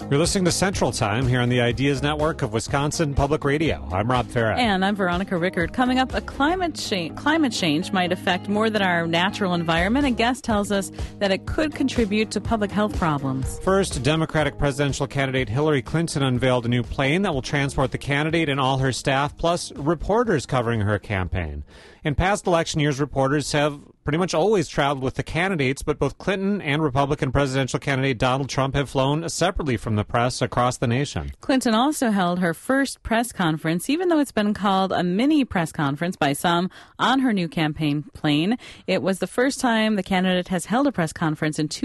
You're listening to Central Time here on the Ideas Network of Wisconsin Public Radio. I'm Rob Farah. And I'm Veronica Rickard. Coming up, climate change might affect more than our natural environment. A guest tells us that it could contribute to public health problems. First, Democratic presidential candidate Hillary Clinton unveiled a new plane that will transport the candidate and all her staff, plus reporters covering her campaign. In past election years, reporters have pretty much always traveled with the candidates, but both Clinton and Republican presidential candidate Donald Trump have flown separately from the press across the nation. Clinton also held her first press conference, even though it's been called a mini press conference by some, on her new campaign plane. It was the first time the candidate has held a press conference in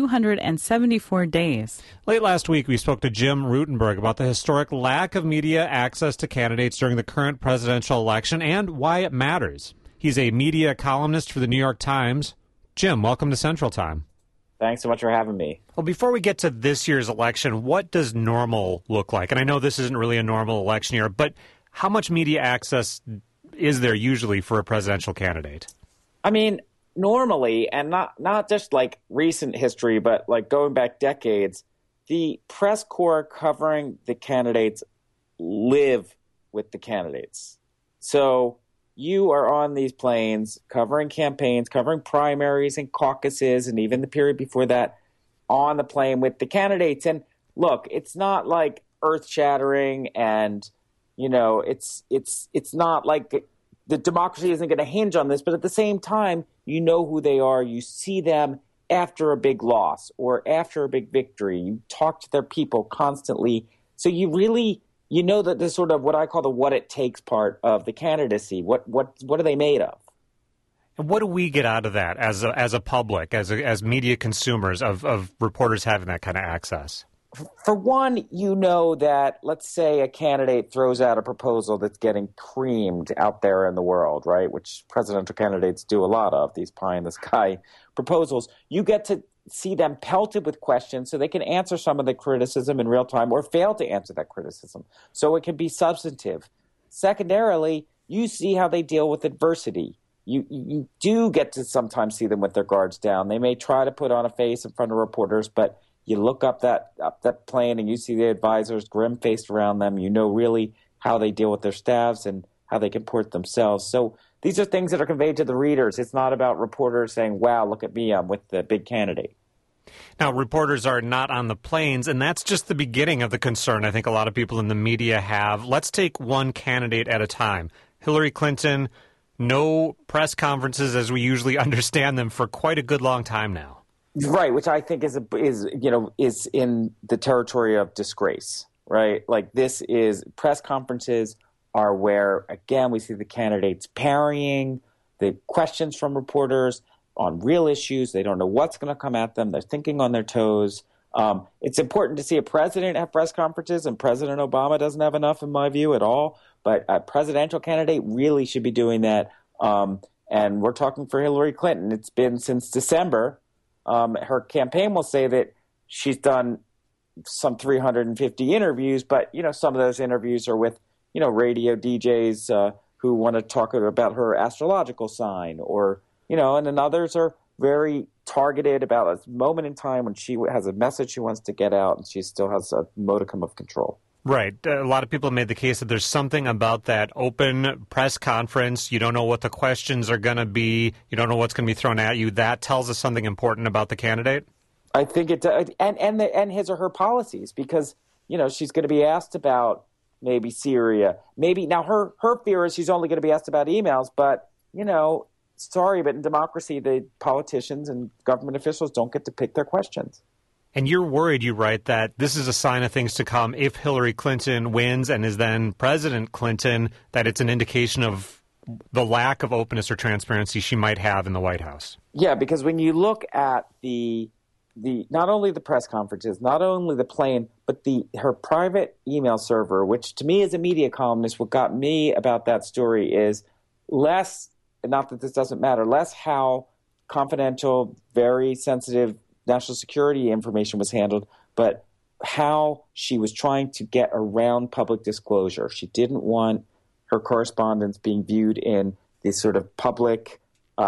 274 days. Late last week, we spoke to Jim Rutenberg about the historic lack of media access to candidates during the current presidential election and why it matters. He's a media columnist for the New York Times. Jim, welcome to Central Time. Thanks so much for having me. Well, before we get to this year's election, what does normal look like? And I know this isn't really a normal election year, but how much media access is there usually for a presidential candidate? I mean, normally, and not just like recent history, but like going back decades, the press corps covering the candidates live with the candidates. So you are on these planes covering campaigns, covering primaries and caucuses, and even the period before that on the plane with the candidates. And look, it's not like earth-shattering, and it's not like the democracy isn't going to hinge on this. But at the same time, you know who they are. You see them after a big loss or after a big victory. You talk to their people constantly, so you really. You know that there's sort of what I call the what it takes part of the candidacy. What are they made of? And what do we get out of that as a public, as media consumers of reporters having that kind of access? For one, you know that, let's say a candidate throws out a proposal that's getting creamed out there in the world, right? Which presidential candidates do a lot of, these pie-in-the-sky proposals. You get to see them pelted with questions so they can answer some of the criticism in real time or fail to answer that criticism. So it can be substantive. Secondarily, you see how they deal with adversity. You do get to sometimes see them with their guards down. They may try to put on a face in front of reporters, but you look up that plane and you see the advisors grim-faced around them. You know really how they deal with their staffs and how they comport themselves. So these are things that are conveyed to the readers. It's not about reporters saying, wow, look at me, I'm with the big candidate. Now, reporters are not on the planes, and that's just the beginning of the concern I think a lot of people in the media have. Let's take one candidate at a time. Hillary Clinton, no press conferences as we usually understand them for quite a good long time now. Right, which I think is in the territory of disgrace, right? Like this is press conferences are where, again, we see the candidates parrying the questions from reporters on real issues. They don't know what's going to come at them. They're thinking on their toes. It's important to see a president have press conferences, and President Obama doesn't have enough, in my view, at all. But a presidential candidate really should be doing that. And we're talking for Hillary Clinton. It's been since December. Her campaign will say that she's done some 350 interviews, but, some of those interviews are with radio DJs who want to talk about her astrological sign and then others are very targeted about a moment in time when she has a message she wants to get out and she still has a modicum of control. Right. A lot of people have made the case that there's something about that open press conference. You don't know what the questions are going to be. You don't know what's going to be thrown at you. That tells us something important about the candidate. I think it does. And his or her policies, because, she's going to be asked about maybe Syria. Maybe now her fear is she's only going to be asked about emails. But, sorry, but in democracy, the politicians and government officials don't get to pick their questions. And you're worried, you write, that this is a sign of things to come if Hillary Clinton wins and is then President Clinton, that it's an indication of the lack of openness or transparency she might have in the White House. Yeah, because when you look at the not only the press conferences, not only the plane, but her private email server, which to me as a media columnist, what got me about that story is less, not that this doesn't matter, less how confidential, very sensitive national security information was handled, but how she was trying to get around public disclosure. She didn't want her correspondence being viewed in this sort of public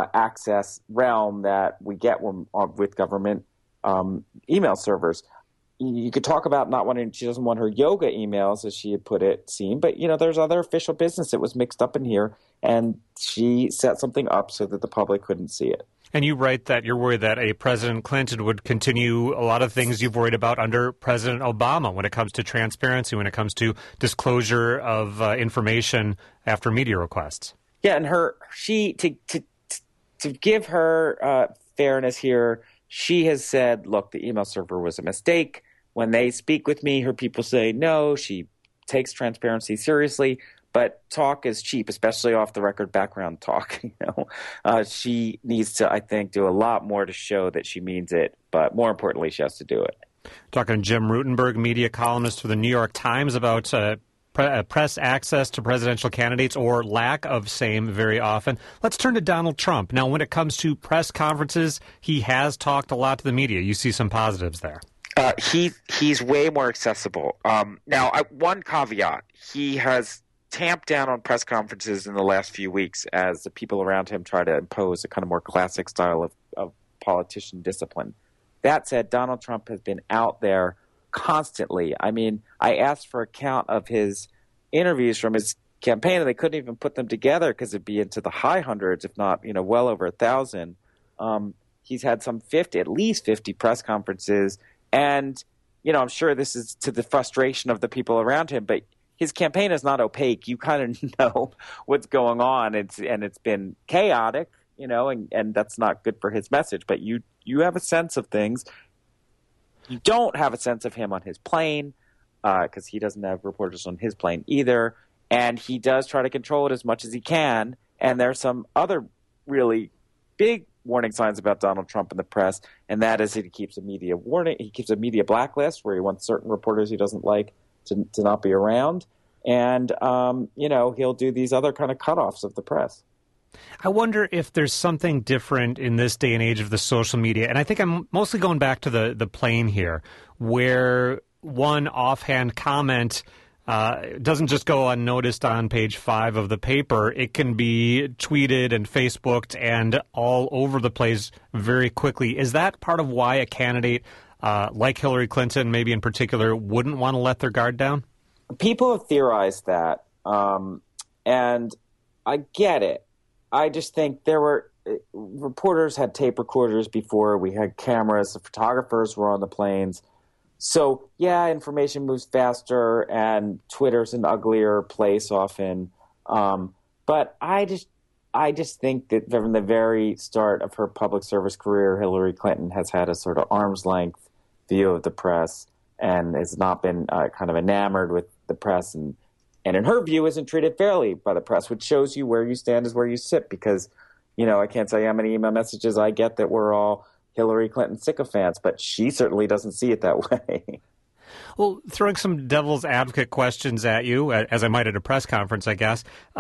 access realm that we get with government email servers. you could talk about not wanting, she doesn't want her yoga emails, as she had put it, seen, but, there's other official business that was mixed up in here, and she set something up so that the public couldn't see it. And you write that you're worried that a President Clinton would continue a lot of things you've worried about under President Obama when it comes to transparency, when it comes to disclosure of information after media requests. Yeah, and to give her fairness here, she has said, look, the email server was a mistake. When they speak with me, her people say no, she takes transparency seriously, but talk is cheap, especially off the record background talk. She needs to, I think, do a lot more to show that she means it, but more importantly, she has to do it. Talking to Jim Rutenberg, media columnist for the New York Times, about press access to presidential candidates, or lack of same very often. Let's turn to Donald Trump. Now, when it comes to press conferences, he has talked a lot to the media. You see some positives there. He's way more accessible. Now, one caveat, he has tamped down on press conferences in the last few weeks as the people around him try to impose a kind of more classic style of politician discipline. That said, Donald Trump has been out there constantly. I mean, I asked for a count of his interviews from his campaign, and they couldn't even put them together because it'd be into the high hundreds, if not, well over 1,000. He's had at least 50 press conferences. And, I'm sure this is to the frustration of the people around him, but his campaign is not opaque. You kind of know what's going on. It's been chaotic, and that's not good for his message. But you have a sense of things. You don't have a sense of him on his plane because he doesn't have reporters on his plane either. And he does try to control it as much as he can. And there's some other really big warning signs about Donald Trump in the press, and that is that he keeps a media blacklist where he wants certain reporters he doesn't like to not be around. And, he'll do these other kind of cutoffs of the press. I wonder if there's something different in this day and age of the social media. And I think I'm mostly going back to the plane here, where one offhand comment doesn't just go unnoticed on page 5 of the paper. It can be tweeted and Facebooked and all over the place very quickly. Is that part of why a candidate like Hillary Clinton, maybe in particular, wouldn't want to let their guard down? People have theorized that, and I get it. I just think reporters had tape recorders before. We had cameras. The photographers were on the planes. So, yeah, information moves faster, and Twitter's an uglier place often. But I just think that from the very start of her public service career, Hillary Clinton has had a sort of arm's length view of the press and has not been kind of enamored with the press, and in her view isn't treated fairly by the press, which shows you where you stand is where you sit, because, I can't tell you how many email messages I get that we're all Hillary Clinton sycophants, but she certainly doesn't see it that way. Well, throwing some devil's advocate questions at you, as I might at a press conference, I guess,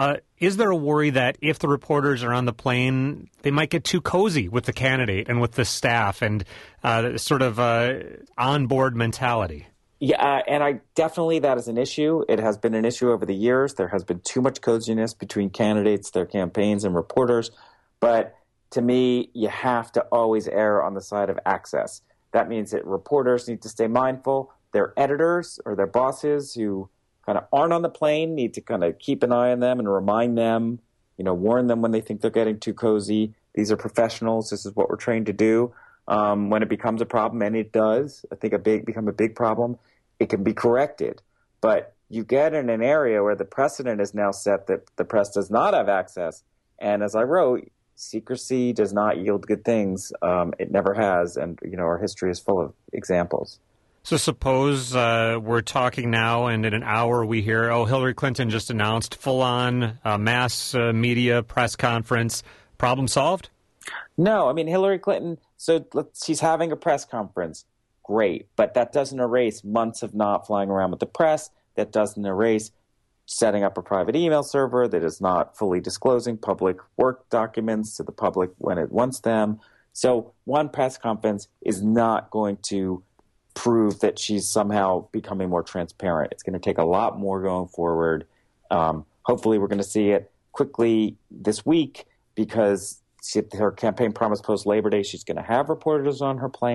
is there a worry that if the reporters are on the plane, they might get too cozy with the candidate and with the staff and sort of on-board mentality? Yeah, and that is an issue. It has been an issue over the years. There has been too much coziness between candidates, their campaigns, and reporters. But to me, you have to always err on the side of access. That means that reporters need to stay mindful. Their editors or their bosses who kind of aren't on the plane need to kind of keep an eye on them and remind them, warn them when they think they're getting too cozy. These are professionals. This is what we're trained to do. When it becomes a problem, and it does, I think become a big problem, it can be corrected. But you get in an area where the precedent is now set that the press does not have access. And as I wrote, secrecy does not yield good things. It never has. And, our history is full of examples. So suppose we're talking now and in an hour we hear, Hillary Clinton just announced full-on mass media press conference. Problem solved? No. I mean, Hillary Clinton, she's having a press conference. Great. But that doesn't erase months of not flying around with the press. That doesn't erase setting up a private email server that is not fully disclosing public work documents to the public when it wants them. So one press conference is not going to prove that she's somehow becoming more transparent. It's going to take a lot more going forward. Hopefully we're going to see it quickly this week, because her campaign promised post-Labor Day she's going to have reporters on her plane.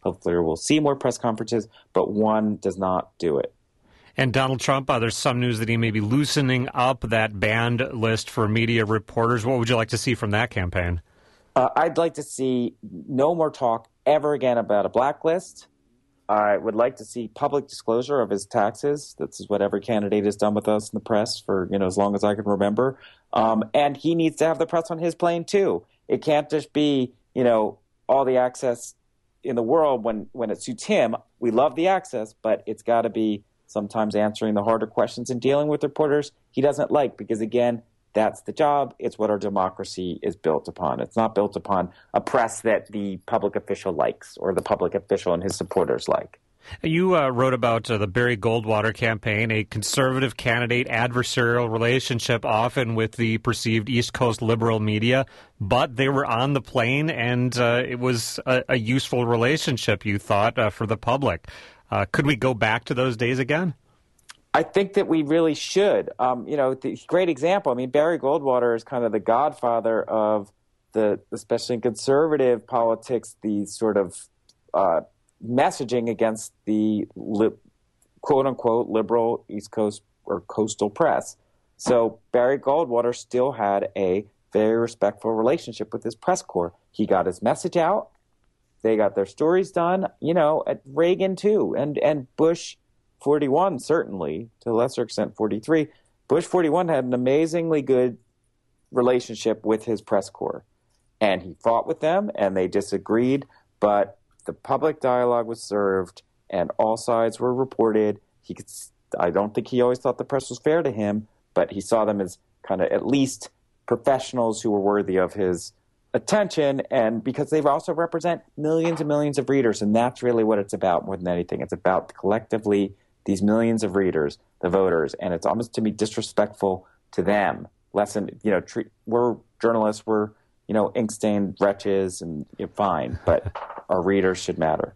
Hopefully we'll see more press conferences, but one does not do it. And Donald Trump, there's some news that he may be loosening up that banned list for media reporters. What would you like to see from that campaign? I'd like to see no more talk ever again about a blacklist. I would like to see public disclosure of his taxes. This is what every candidate has done with us in the press for, as long as I can remember. And he needs to have the press on his plane, too. It can't just be, all the access in the world when it suits him. We love the access, but it's got to be sometimes answering the harder questions and dealing with reporters he doesn't like because, again, that's the job. It's what our democracy is built upon. It's not built upon a press that the public official likes or the public official and his supporters like. You wrote about the Barry Goldwater campaign, a conservative candidate adversarial relationship often with the perceived East Coast liberal media, but they were on the plane and it was a useful relationship, you thought, for the public. Could we go back to those days again? I think that we really should. The great example, Barry Goldwater is kind of the godfather of especially in conservative politics, the sort of messaging against the quote-unquote liberal East Coast or coastal press. So Barry Goldwater still had a very respectful relationship with his press corps. He got his message out. They got their stories done, at Reagan too, and Bush 41 certainly, to a lesser extent 43. Bush 41 had an amazingly good relationship with his press corps. And he fought with them, and they disagreed, but the public dialogue was served, and all sides were reported. I don't think he always thought the press was fair to him, but he saw them as kind of at least professionals who were worthy of his attention, and because they also represent millions and millions of readers, and that's really what it's about more than anything. It's about collectively these millions of readers, the voters, and it's almost to me disrespectful to them. We're journalists, we're ink-stained wretches, and fine, but our readers should matter.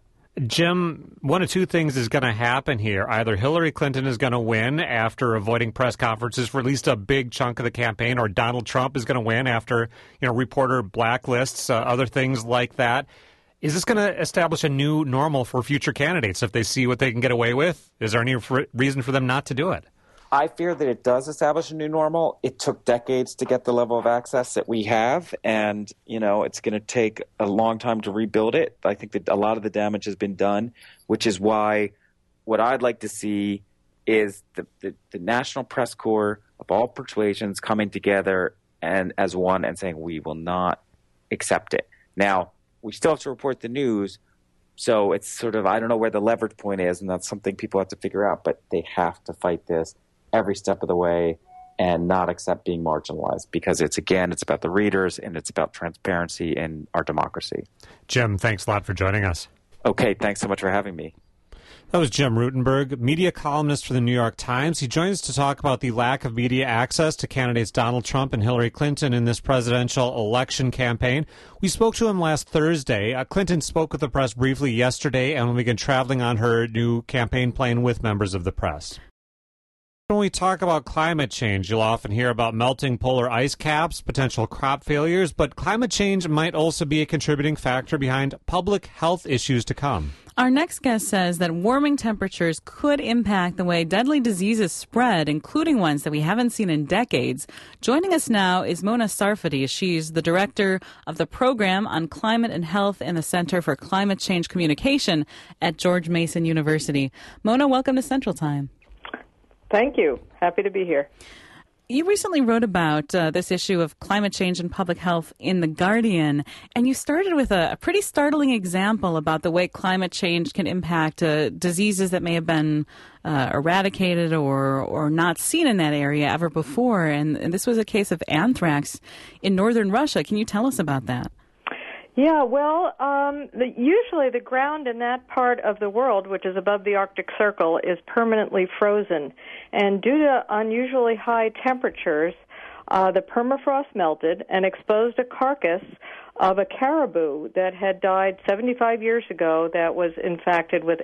Jim, one of two things is going to happen here. Either Hillary Clinton is going to win after avoiding press conferences for at least a big chunk of the campaign, or Donald Trump is going to win after, reporter blacklists, other things like that. Is this going to establish a new normal for future candidates if they see what they can get away with? Is there any reason for them not to do it? I fear that it does establish a new normal. It took decades to get the level of access that we have, and it's going to take a long time to rebuild it. I think that a lot of the damage has been done, which is why what I'd like to see is the National Press Corps of all persuasions coming together and as one and saying we will not accept it. Now, we still have to report the news, so it's sort of, I don't know where the leverage point is, and that's something people have to figure out, but they have to fight this every step of the way and not accept being marginalized because it's about the readers and it's about transparency in our democracy. Jim, thanks a lot for joining us. Okay, thanks so much for having me. That was Jim Rutenberg, media columnist for the New York Times. He joins us to talk about the lack of media access to candidates Donald Trump and Hillary Clinton in this presidential election campaign. We spoke to him last Thursday. Clinton spoke with the press briefly yesterday and will begin traveling on her new campaign plane with members of the press. When we talk about climate change, you'll often hear about melting polar ice caps, potential crop failures, but climate change might also be a contributing factor behind public health issues to come. Our next guest says that warming temperatures could impact the way deadly diseases spread, including ones that we haven't seen in decades. Joining us now is Mona Sarfati. She's the director of the program on climate and health in the Center for Climate Change Communication at George Mason University. Mona, welcome to Central Time. Thank you. Happy to be here. You recently wrote about this issue of climate change and public health in The Guardian, and you started with a pretty startling example about the way climate change can impact diseases that may have been eradicated or not seen in that area ever before. And this was a case of anthrax in northern Russia. Can you tell us about that? Yeah, well, usually the ground in that part of the world, which is above the Arctic Circle, is permanently frozen. And due to unusually high temperatures, the permafrost melted and exposed a carcass of a caribou that had died 75 years ago that was infected with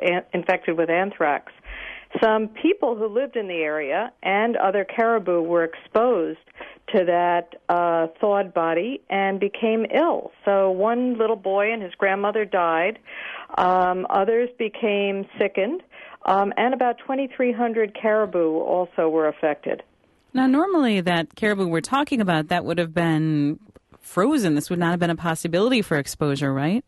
anthrax. Some people who lived in the area and other caribou were exposed to that thawed body and became ill. So one little boy and his grandmother died. Others became sickened, and about 2,300 caribou also were affected. Now, normally that caribou we're talking about, that would have been frozen. This would not have been a possibility for exposure, right?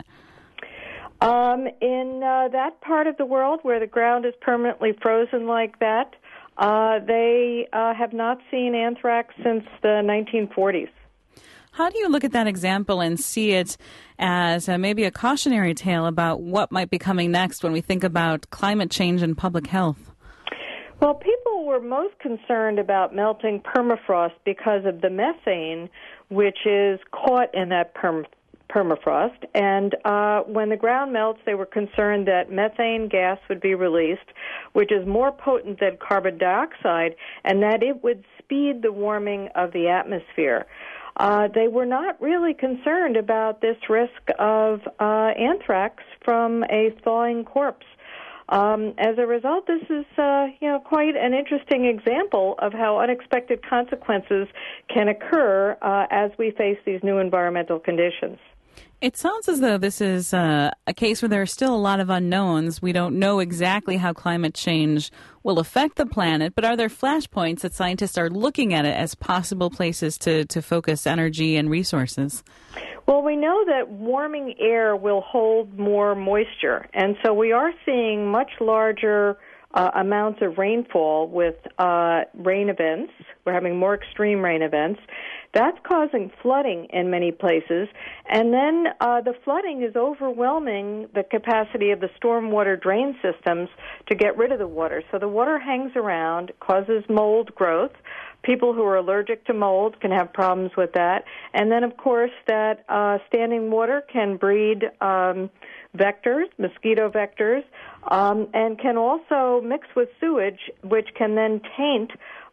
In that part of the world where the ground is permanently frozen like that, they have not seen anthrax since the 1940s. How do you look at that example and see it as maybe a cautionary tale about what might be coming next when we think about climate change and public health? Well, people were most concerned about melting permafrost because of the methane, which is caught in that permafrost. And when the ground melts, they were concerned that methane gas would be released, which is more potent than carbon dioxide, and that it would speed the warming of the atmosphere. They were not really concerned about this risk of anthrax from a thawing corpse. As a result, this is quite an interesting example of how unexpected consequences can occur as we face these new environmental conditions. It sounds as though this is a case where there are still a lot of unknowns. We don't know exactly how climate change will affect the planet, but are there flashpoints that scientists are looking at it as possible places to focus energy and resources? Well, we know that warming air will hold more moisture, and so we are seeing much larger amounts of rainfall with rain events. We're having more extreme rain events. That's causing flooding in many places, and then the flooding is overwhelming the capacity of the stormwater drain systems to get rid of the water. So the water hangs around, causes mold growth. People who are allergic to mold can have problems with that. And then, of course, that standing water can breed vectors, mosquito vectors, and can also mix with sewage, which can then taint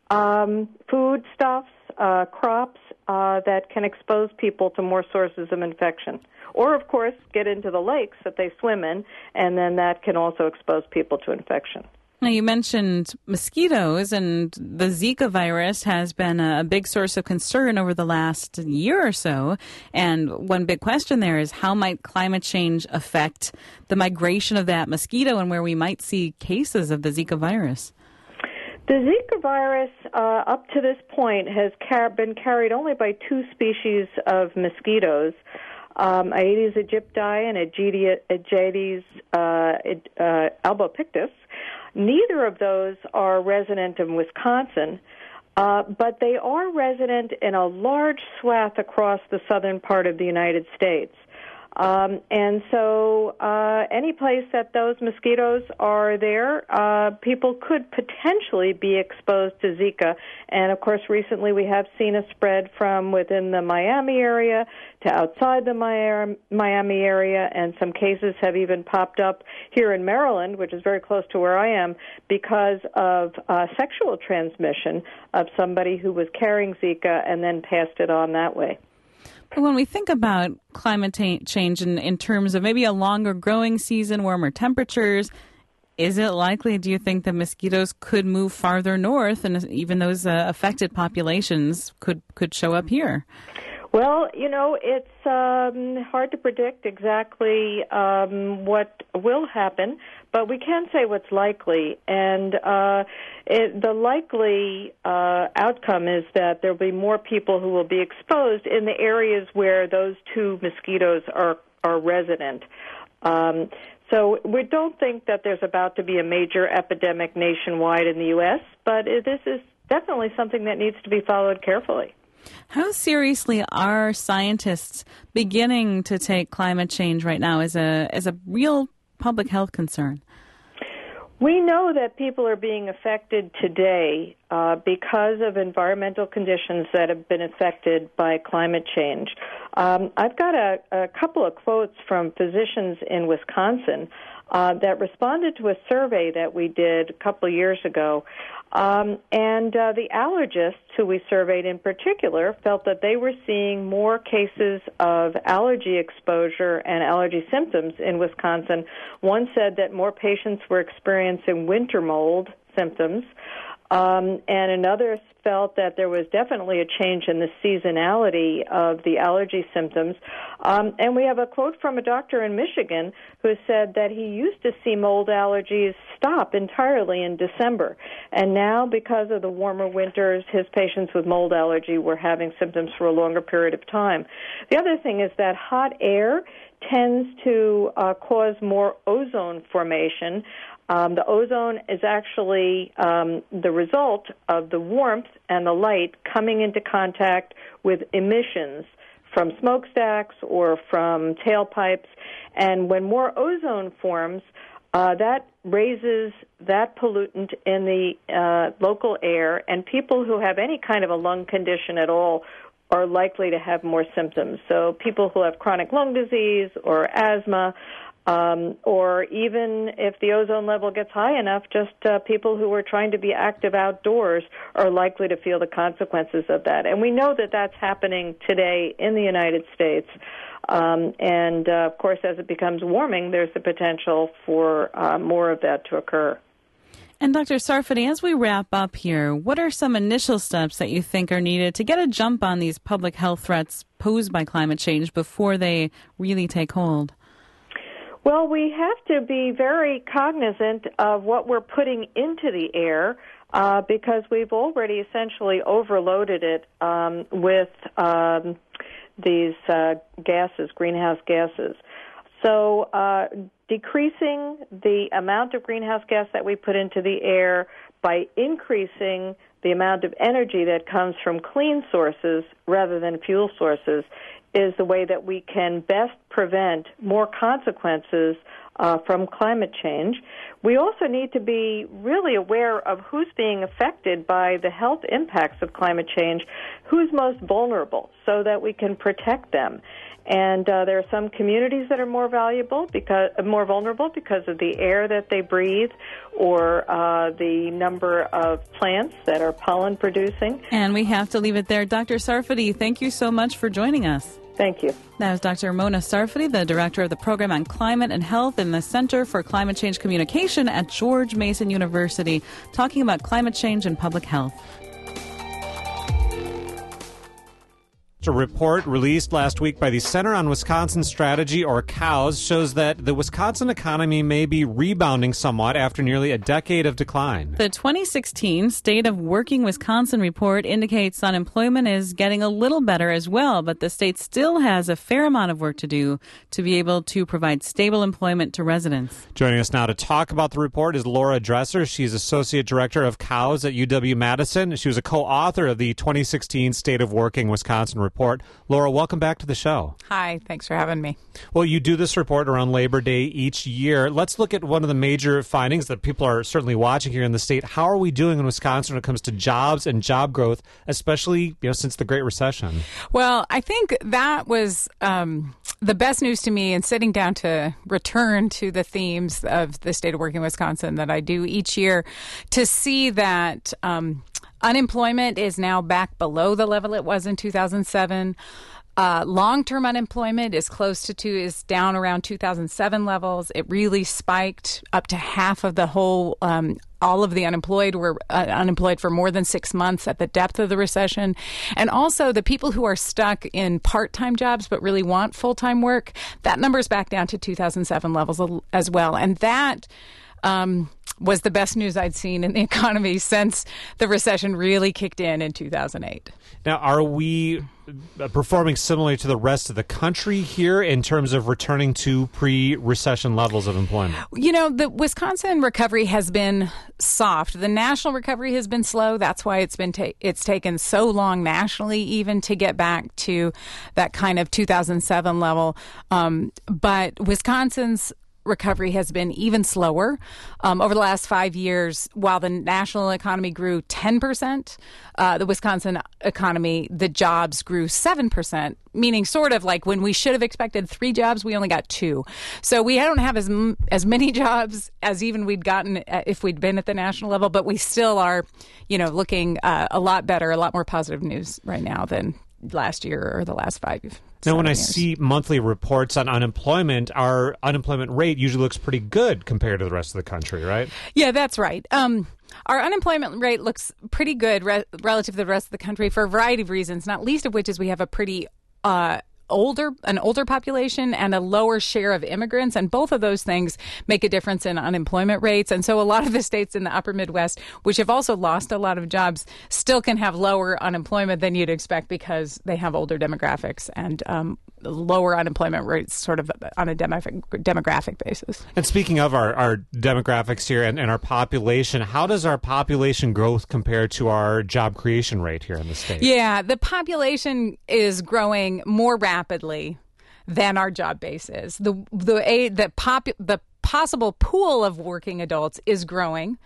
foodstuffs, crops that can expose people to more sources of infection. Or, of course, get into the lakes that they swim in, and then that can also expose people to infection. Now, you mentioned mosquitoes, and the Zika virus has been a big source of concern over the last year or so. And one big question there is, how might climate change affect the migration of that mosquito and where we might see cases of the Zika virus? The Zika virus, up to this point, has been carried only by two species of mosquitoes, Aedes aegypti and Aedes albopictus. Neither of those are resident in Wisconsin, but they are resident in a large swath across the southern part of the United States. And so any place that those mosquitoes are there, people could potentially be exposed to Zika. And, of course, recently we have seen a spread from within the Miami area to outside the Miami area, and some cases have even popped up here in Maryland, which is very close to where I am, because of sexual transmission of somebody who was carrying Zika and then passed it on that way. When we think about climate change in terms of maybe a longer growing season, warmer temperatures, is it likely, do you think, that mosquitoes could move farther north and even those affected populations could show up here? Well, it's hard to predict exactly what will happen, but we can say what's likely. And the likely outcome is that there will be more people who will be exposed in the areas where those two mosquitoes are resident. So we don't think that there's about to be a major epidemic nationwide in the U.S., but this is definitely something that needs to be followed carefully. How seriously are scientists beginning to take climate change right now as a real public health concern? We know that people are being affected today because of environmental conditions that have been affected by climate change. I've got a couple of quotes from physicians in Wisconsin that responded to a survey that we did a couple of years ago. And the allergists who we surveyed in particular felt that they were seeing more cases of allergy exposure and allergy symptoms in Wisconsin. One said that more patients were experiencing winter mold symptoms. And another felt that there was definitely a change in the seasonality of the allergy symptoms. And we have a quote from a doctor in Michigan who said that he used to see mold allergies stop entirely in December. And now, because of the warmer winters, his patients with mold allergy were having symptoms for a longer period of time. The other thing is that hot air tends to cause more ozone formation. The ozone is actually the result of the warmth and the light coming into contact with emissions from smokestacks or from tailpipes. And when more ozone forms, that raises that pollutant in the local air, and people who have any kind of a lung condition at all are likely to have more symptoms. So people who have chronic lung disease or asthma, or even if the ozone level gets high enough, just people who are trying to be active outdoors are likely to feel the consequences of that. And we know that that's happening today in the United States. Of course, as it becomes warming, there's the potential for more of that to occur. And Dr. Sarfati, as we wrap up here, what are some initial steps that you think are needed to get a jump on these public health threats posed by climate change before they really take hold? Well, we have to be very cognizant of what we're putting into the air because we've already essentially overloaded it with these gases, greenhouse gases. So decreasing the amount of greenhouse gas that we put into the air by increasing the amount of energy that comes from clean sources rather than fuel sources is the way that we can best prevent more consequences from climate change. We also need to be really aware of who's being affected by the health impacts of climate change, who's most vulnerable, so that we can protect them. And there are some communities that are more vulnerable because of the air that they breathe or the number of plants that are pollen producing. And we have to leave it there. Dr. Sarfati, thank you so much for joining us. Thank you. That was Dr. Mona Sarfati, the director of the program on climate and health in the Center for Climate Change Communication at George Mason University, talking about climate change and public health. A report released last week by the Center on Wisconsin Strategy, or COWS, shows that the Wisconsin economy may be rebounding somewhat after nearly a decade of decline. The 2016 State of Working Wisconsin report indicates unemployment is getting a little better as well, but the state still has a fair amount of work to do to be able to provide stable employment to residents. Joining us now to talk about the report is Laura Dresser. She's Associate Director of COWS at UW-Madison. She was a co-author of the 2016 State of Working Wisconsin report. Laura, welcome back to the show. Hi, thanks for having me. Well, you do this report around Labor Day each year. Let's look at one of the major findings that people are certainly watching here in the state. How are we doing in Wisconsin when it comes to jobs and job growth, especially since the Great Recession? Well, I think that was the best news to me in sitting down to return to the themes of the State of Working Wisconsin that I do each year, to see that unemployment is now back below the level it was in 2007. Long-term unemployment is is down around 2007 levels. It really spiked up to half of the whole. All of the unemployed were unemployed for more than 6 months at the depth of the recession. And also the people who are stuck in part-time jobs but really want full-time work, that number's back down to 2007 levels as well. And that was the best news I'd seen in the economy since the recession really kicked in 2008. Now, are we performing similarly to the rest of the country here in terms of returning to pre-recession levels of employment? The Wisconsin recovery has been soft. The national recovery has been slow. That's why it's taken so long nationally even to get back to that kind of 2007 level. But Wisconsin's recovery has been even slower. Over the last 5 years, while the national economy grew 10%, the Wisconsin economy, the jobs grew 7%, meaning sort of like when we should have expected 3 jobs, we only got 2. So we don't have as many jobs as even we'd gotten if we'd been at the national level, but we still are, looking a lot better, a lot more positive news right now than last year or the last 5 years. Now, when I see monthly reports on unemployment, our unemployment rate usually looks pretty good compared to the rest of the country, right? Yeah, that's right. Our unemployment rate looks pretty good relative to the rest of the country for a variety of reasons, not least of which is we have a pretty older population and a lower share of immigrants, and both of those things make a difference in unemployment rates. And so a lot of the states in the upper Midwest, which have also lost a lot of jobs, still can have lower unemployment than you'd expect because they have older demographics and lower unemployment rates sort of on a demographic basis. And speaking of our demographics here and our population, how does our population growth compare to our job creation rate here in the state? Yeah, the population is growing more rapidly than our job base is. The possible pool of working adults is growing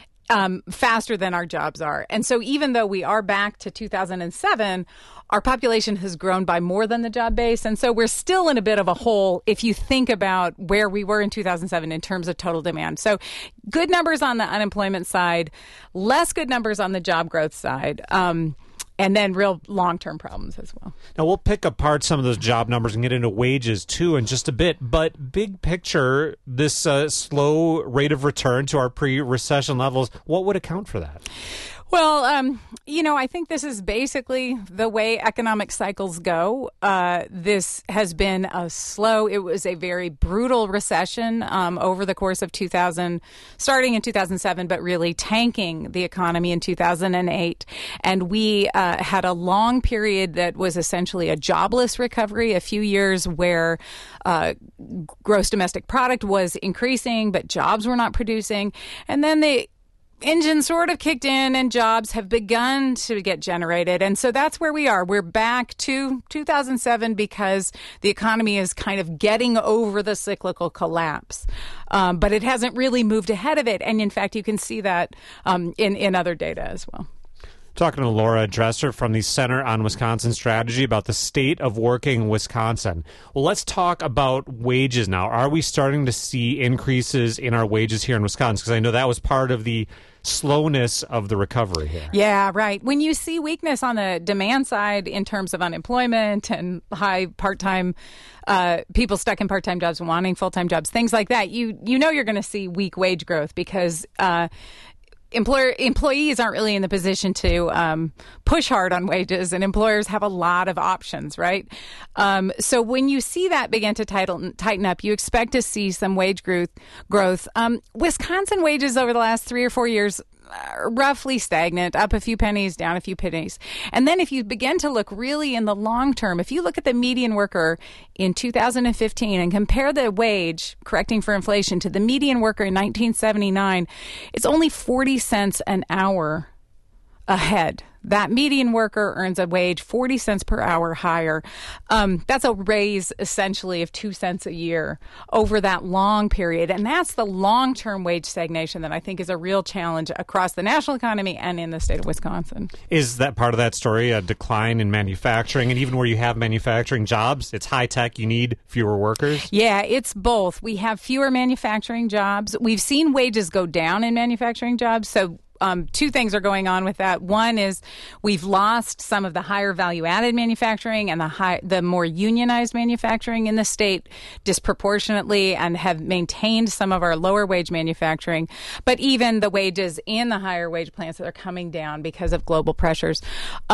faster than our jobs are. And so even though we are back to 2007, our population has grown by more than the job base. And so we're still in a bit of a hole if you think about where we were in 2007 in terms of total demand. So good numbers on the unemployment side, less good numbers on the job growth side. And then real long-term problems as well. Now, we'll pick apart some of those job numbers and get into wages, too, in just a bit. But big picture, this slow rate of return to our pre-recession levels, what would account for that? Well, I think this is basically the way economic cycles go. This has been it was a very brutal recession over the course of starting in 2007, but really tanking the economy in 2008. And we had a long period that was essentially a jobless recovery, a few years where gross domestic product was increasing, but jobs were not producing. And then the engine sort of kicked in and jobs have begun to get generated. And so that's where we are. We're back to 2007 because the economy is kind of getting over the cyclical collapse. But it hasn't really moved ahead of it. And in fact, you can see that in other data as well. Talking to Laura Dresser from the Center on Wisconsin Strategy about the state of working Wisconsin. Well, let's talk about wages now. Are we starting to see increases in our wages here in Wisconsin? Because I know that was part of the slowness of the recovery here. Yeah, right. When you see weakness on the demand side in terms of unemployment and high part-time people stuck in part-time jobs and wanting full-time jobs, things like that, you know you're going to see weak wage growth because employees aren't really in the position to push hard on wages, and employers have a lot of options, right? So when you see that begin to tighten up, you expect to see some wage growth. Wisconsin wages over the last 3 or 4 years roughly stagnant, up a few pennies, down a few pennies. And then if you begin to look really in the long term, if you look at the median worker in 2015 and compare the wage, correcting for inflation, to the median worker in 1979, it's only 40 cents an hour ahead. That median worker earns a wage 40 cents per hour higher. That's a raise essentially of 2 cents a year over that long period. And that's the long-term wage stagnation that I think is a real challenge across the national economy and in the state of Wisconsin. Is that part of that story a decline in manufacturing? And even where you have manufacturing jobs, it's high tech, you need fewer workers? Yeah, it's both. We have fewer manufacturing jobs. We've seen wages go down in manufacturing jobs. So two things are going on with that. One is we've lost some of the higher value-added manufacturing and the more unionized manufacturing in the state disproportionately, and have maintained some of our lower wage manufacturing. But even the wages in the higher wage plants that are coming down because of global pressures.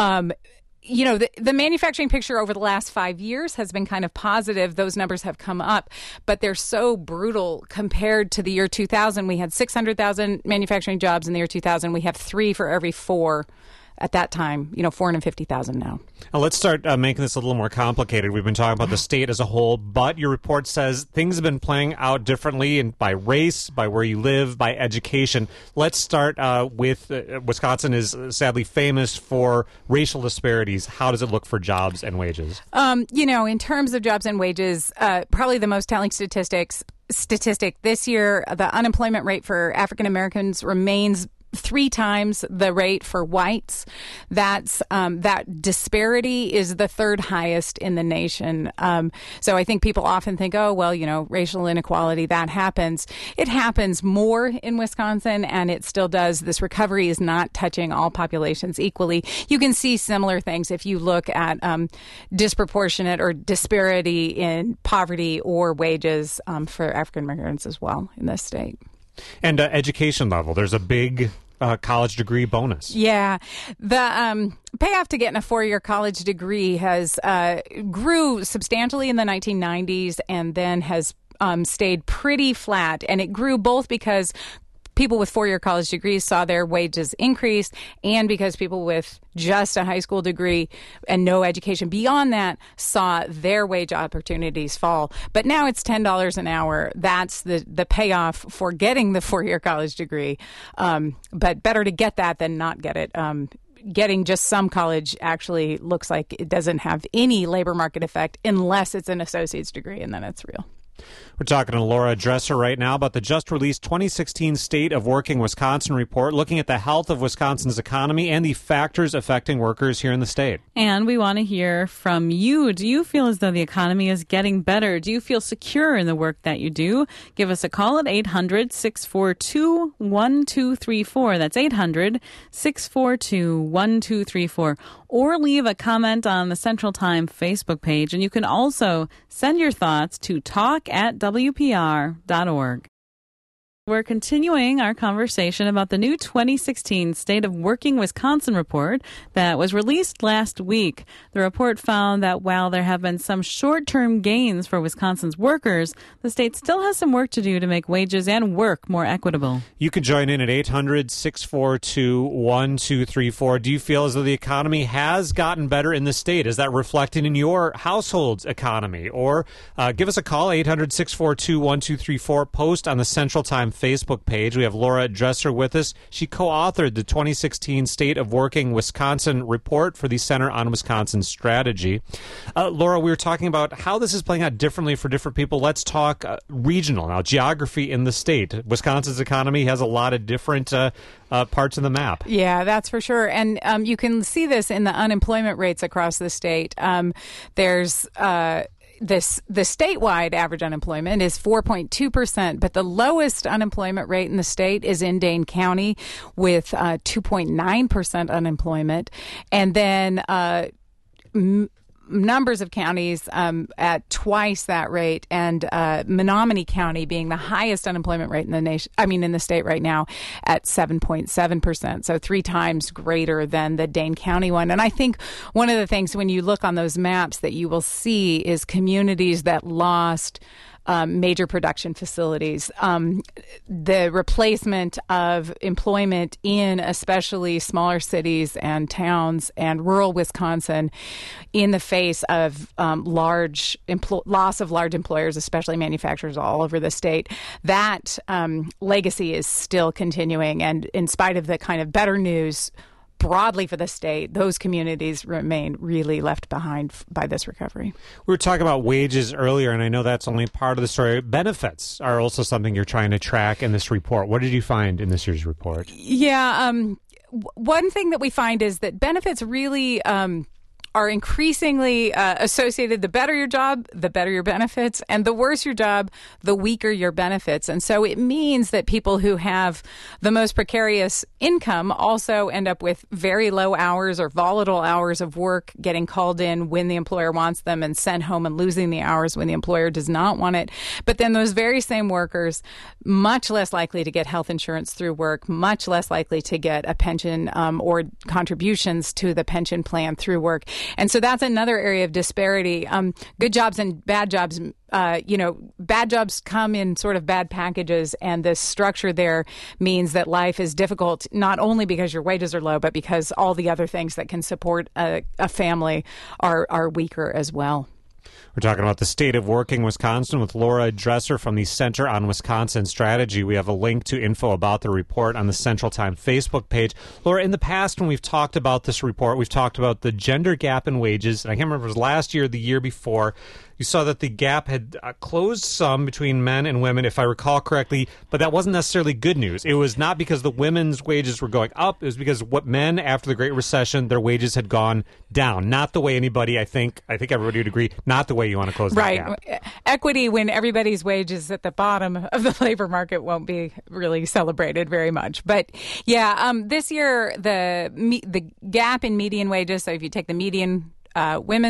The manufacturing picture over the last 5 years has been kind of positive. Those numbers have come up, but they're so brutal compared to the year 2000. We had 600,000 manufacturing jobs in the year 2000. We have 3 for every 4 at that time, 450,000 now. Now let's start making this a little more complicated. We've been talking about the state as a whole, but your report says things have been playing out differently by race, by where you live, by education. Let's start with Wisconsin is sadly famous for racial disparities. How does it look for jobs and wages? In terms of jobs and wages, probably the most telling statistic this year, the unemployment rate for African Americans remains 3 times the rate for whites. That disparity is the 3rd highest in the nation. So I think people often think, racial inequality, that happens. It happens more in Wisconsin, and it still does. This recovery is not touching all populations equally. You can see similar things if you look at disproportionate or disparity in poverty or wages for African Americans as well in this state. And education level, there's a big college degree bonus. Yeah. The payoff to getting a 4-year college degree has grew substantially in the 1990s and then has stayed pretty flat. And it grew both because people with 4-year college degrees saw their wages increase, and because people with just a high school degree and no education beyond that saw their wage opportunities fall. But now it's $10 an hour. That's the payoff for getting the 4-year college degree. But better to get that than not get it. Getting just some college actually looks like it doesn't have any labor market effect unless it's an associate's degree, and then it's real. We're talking to Laura Dresser right now about the just-released 2016 State of Working Wisconsin report, looking at the health of Wisconsin's economy and the factors affecting workers here in the state. And we want to hear from you. Do you feel as though the economy is getting better? Do you feel secure in the work that you do? Give us a call at 800-642-1234. That's 800-642-1234. Or leave a comment on the Central Time Facebook page. And you can also send your thoughts to talk@wpr.org. We're continuing our conversation about the new 2016 State of Working Wisconsin report that was released last week. The report found that while there have been some short-term gains for Wisconsin's workers, the state still has some work to do to make wages and work more equitable. You can join in at 800-642-1234. Do you feel as though the economy has gotten better in the state? Is that reflected in your household's economy? Or give us a call, 800-642-1234. Post on the Central Time Facebook page. We have Laura Dresser with us. She co-authored the 2016 State of Working Wisconsin report for the Center on Wisconsin Strategy. Laura, we were talking about how this is playing out differently for different people. Let's talk regional now, geography in the state. Wisconsin's economy has a lot of different parts of the map. Yeah, that's for sure. And you can see this in the unemployment rates across the state. There's the statewide average unemployment is 4.2%, but the lowest unemployment rate in the state is in Dane County with 2.9% unemployment. And then numbers of counties at twice that rate, and Menominee County being the highest unemployment rate in the nation. In the state right now at 7.7%, so 3 times greater than the Dane County one. And I think one of the things when you look on those maps that you will see is communities that lost major production facilities, the replacement of employment in especially smaller cities and towns and rural Wisconsin in the face of loss of large employers, especially manufacturers all over the state. That legacy is still continuing. And in spite of the kind of better news broadly for the state, those communities remain really left behind by this recovery. We were talking about wages earlier, and I know that's only part of the story. Benefits are also something you're trying to track in this report. What did you find in this year's report? Yeah, one thing that we find is that benefits really are increasingly associated. The better your job, the better your benefits, and the worse your job, the weaker your benefits. And so it means that people who have the most precarious income also end up with very low hours or volatile hours of work, getting called in when the employer wants them and sent home and losing the hours when the employer does not want it. But then those very same workers, much less likely to get health insurance through work, much less likely to get a pension or contributions to the pension plan through work. And so that's another area of disparity. Good jobs and bad jobs, bad jobs come in sort of bad packages, and the structure there means that life is difficult, not only because your wages are low, but because all the other things that can support a family are weaker as well. We're talking about the State of Working Wisconsin with Laura Dresser from the Center on Wisconsin Strategy. We have a link to info about the report on the Central Time Facebook page. Laura, in the past when we've talked about this report, we've talked about the gender gap in wages. And I can't remember if it was last year or the year before. You saw that the gap had closed some between men and women, if I recall correctly, but that wasn't necessarily good news. It was not because the women's wages were going up. It was because what men, after the Great Recession, their wages had gone down. Not the way anybody, I think everybody would agree, not the way you want to close that gap. Right. Equity, when everybody's wages at the bottom of the labor market, won't be really celebrated very much. But yeah, this year, the gap in median wages, so if you take the median women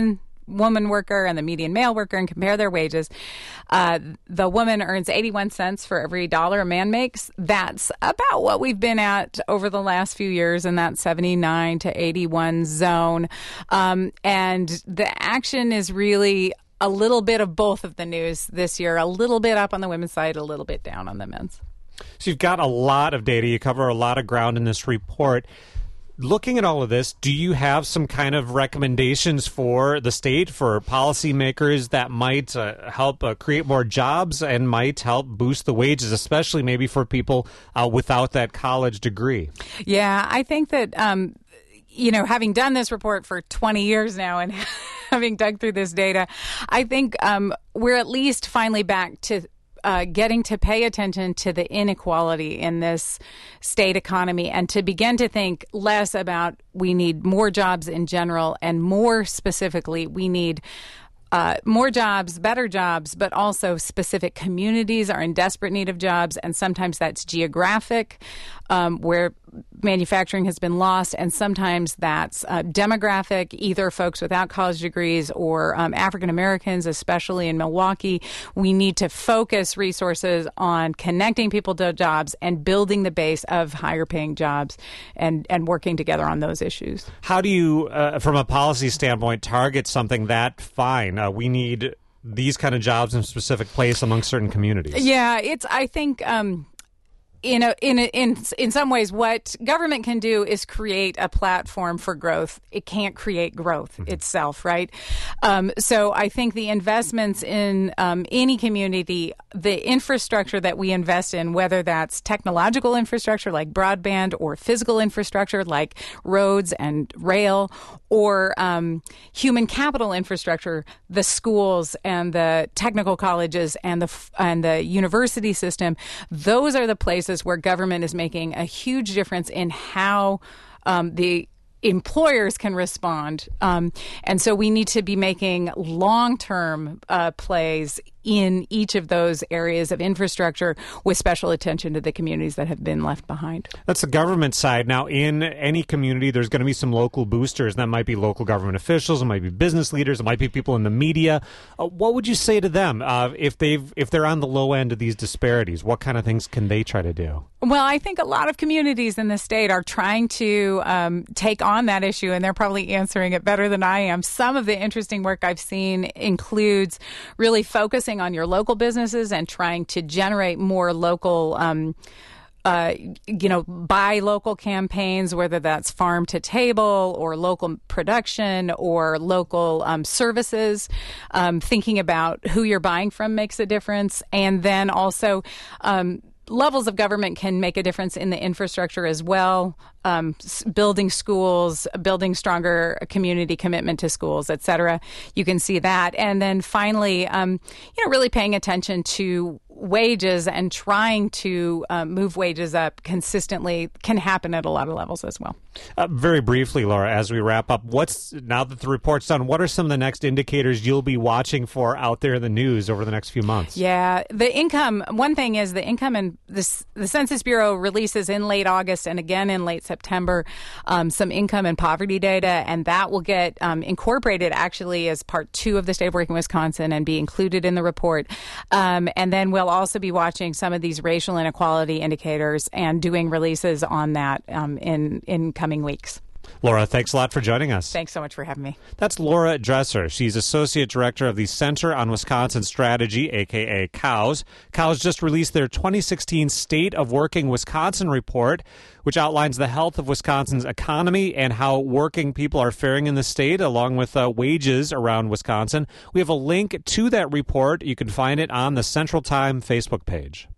woman worker and the median male worker and compare their wages, the woman earns 81 cents for every dollar a man makes. That's about what we've been at over the last few years in that 79 to 81 zone. And the action is really a little bit of both of the news this year, a little bit up on the women's side, a little bit down on the men's. So you've got a lot of data. You cover a lot of ground in this report. Looking at all of this, do you have some kind of recommendations for the state, for policymakers that might help create more jobs and might help boost the wages, especially maybe for people without that college degree? Yeah, I think that, having done this report for 20 years now and having dug through this data, I think we're at least finally back to getting to pay attention to the inequality in this state economy and to begin to think less about we need more jobs in general and more specifically we need more jobs, better jobs, but also specific communities are in desperate need of jobs, and sometimes that's geographic, where manufacturing has been lost, and sometimes that's demographic, either folks without college degrees or African Americans, especially in Milwaukee. We need to focus resources on connecting people to jobs and building the base of higher paying jobs and working together on those issues. How do you, from a policy standpoint, target something that fine? We need these kind of jobs in a specific place among certain communities. Yeah, I think in some ways, what government can do is create a platform for growth. It can't create growth itself, right? So I think the investments in any community, the infrastructure that we invest in, whether that's technological infrastructure like broadband or physical infrastructure like roads and rail, or human capital infrastructure, the schools and the technical colleges and the university system, those are the places where government is making a huge difference in how the employers can respond. And so we need to be making long-term plays in each of those areas of infrastructure with special attention to the communities that have been left behind. That's the government side. Now, in any community, there's going to be some local boosters. That might be local government officials, it might be business leaders, it might be people in the media. What would you say to them if they're on the low end of these disparities? What kind of things can they try to do? Well, I think a lot of communities in the state are trying to take on that issue, and they're probably answering it better than I am. Some of the interesting work I've seen includes really focusing on your local businesses and trying to generate more local buy local campaigns, whether that's farm to table or local production or local services. Thinking about who you're buying from makes a difference. And then also levels of government can make a difference in the infrastructure as well. Building schools, building stronger community commitment to schools, et cetera. You can see that. And then finally, really paying attention to wages and trying to move wages up consistently can happen at a lot of levels as well. Very briefly, Laura, as we wrap up, now that the report's done, what are some of the next indicators you'll be watching for out there in the news over the next few months? Yeah, the income, one thing is the income, and the Census Bureau releases in late August and again in late September some income and poverty data, and that will get incorporated actually as part 2 of the State of Working Wisconsin and be included in the report. And then we'll also be watching some of these racial inequality indicators and doing releases on that in coming weeks. Laura, thanks a lot for joining us. Thanks so much for having me. That's Laura Dresser. She's Associate Director of the Center on Wisconsin Strategy, a.k.a. COWS. COWS just released their 2016 State of Working Wisconsin report, which outlines the health of Wisconsin's economy and how working people are faring in the state, along with wages around Wisconsin. We have a link to that report. You can find it on the Central Time Facebook page.